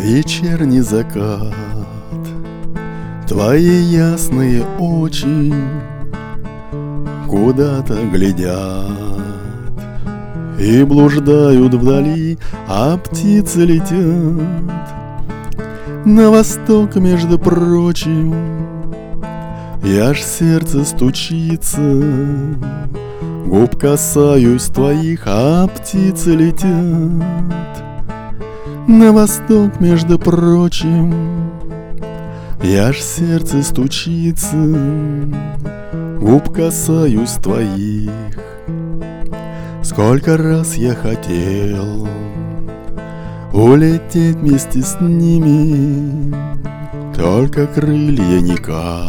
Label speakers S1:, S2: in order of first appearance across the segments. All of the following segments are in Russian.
S1: Вечерний закат, твои ясные очи куда-то глядят и блуждают вдали, а птицы летят на восток, между прочим. И аж сердце стучится, губ касаюсь твоих, а птицы летят на восток, между прочим. И аж сердце стучится, губ касаюсь твоих. Сколько раз я хотел улететь вместе с ними, только крылья никак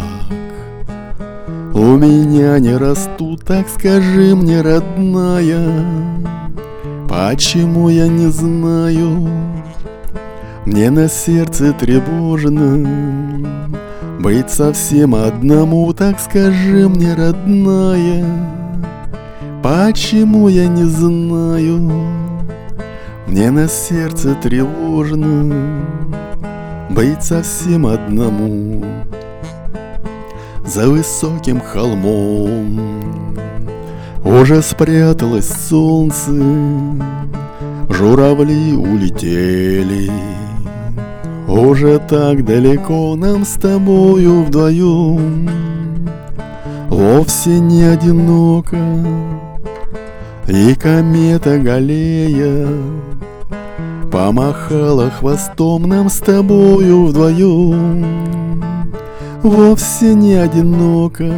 S1: у меня не растут. Так скажи мне, родная, почему я не знаю? Мне на сердце тревожно быть совсем одному. Так скажи мне, родная, почему я не знаю? Мне на сердце тревожно быть совсем одному. За высоким холмом уже спряталось солнце, журавли улетели. Уже так далеко нам с тобою вдвоем, вовсе не одиноко. И комета Галлея помахала хвостом нам с тобою вдвоем, вовсе не одиноко.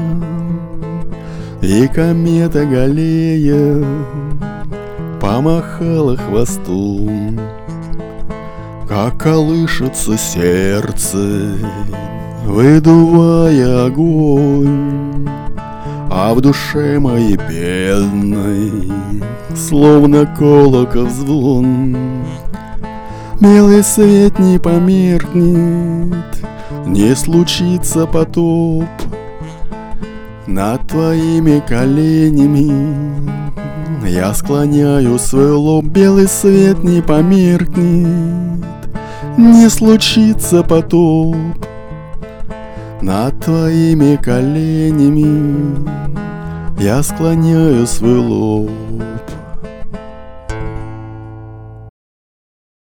S1: И комета Галлея помахала хвостом. Как колышется сердце, выдувая огонь, а в душе моей бедной словно колокол звон. Белый свет не померкнет, не случится потоп. Над твоими коленями я склоняю свой лоб. Белый свет не померкнет, не случится потоп. Над твоими коленями я склоняю свой лоб.